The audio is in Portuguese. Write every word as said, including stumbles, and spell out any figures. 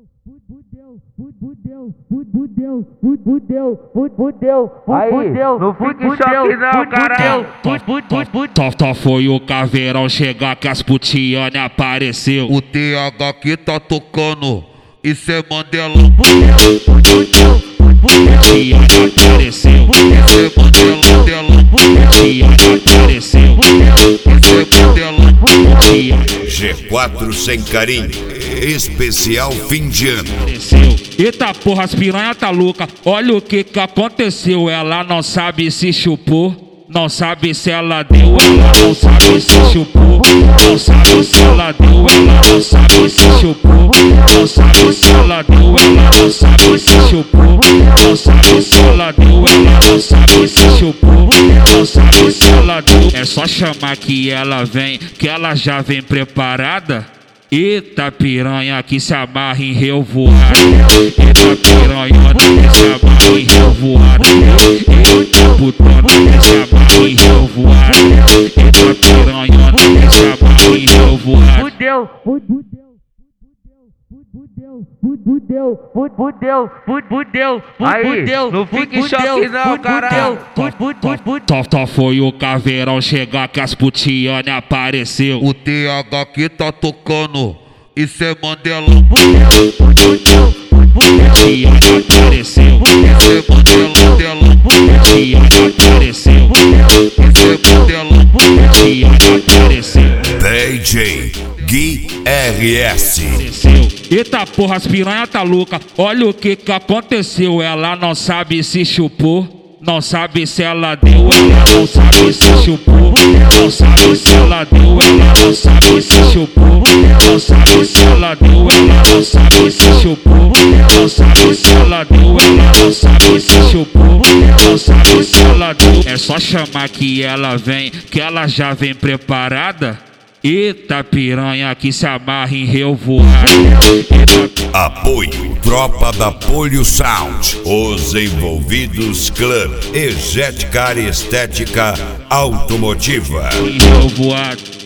Aí, não fique em choque não, caralho. Tó foi o caveirão chegar que as putiane apareceu. O T H que tá tocando, isso é Mandelão. Putiane apareceu. Isso é Mandelão, Mandelão. Putiane apareceu. Isso é Mandelão. G quatro sem carinho, especial fim de ano. Eita porra, as piranha tá louca. Olha o que que aconteceu. Ela não sabe se chupou, não sabe se ela deu, ela não sabe se chupou, não sabe se ela deu, ela não sabe se chupou, não sabe se ela deu, ela não sabe se chupou, não sabe se ela deu, ela não sabe se chupou, não sabe se ela deu. É só chamar que ela vem, que ela já vem preparada. Eita piranha que se amarra em revoada. Eita piranha que se amarra em revoada. Eita putona que se amarra em revoada. Eita piranha que se amarra em revoada. Fudeu, fudeu, fudeu, fudeu, fudeu, aí, não fique em choque não, caralho. Tó foi o caveirão chegar que as putiane apareceu. O T H que tá tocando, isso é Mandelão. Putiane apareceu. Isso é Mandelão, Mandelão. Putiane apareceu. Isso é Mandelão. Putiane apareceu. D J Gui R S. Eita porra, as piranha tá louca. Olha o que que aconteceu. Ela não sabe se chupou, não sabe se ela deu, ela não sabe se chupou, não sabe se ela deu, ela não sabe se chupou, não sabe se ela deu, ela não sabe se chupou, não sabe se ela deu, ela não sabe se chupou, não sabe se ela deu. É só chamar que ela vem, que ela já vem preparada. Eita piranha que se amarra em revoada. Eita... Apoio Tropa da Polio Sound, Os Envolvidos Club, Ejetic Estética Automotiva. Em revoada.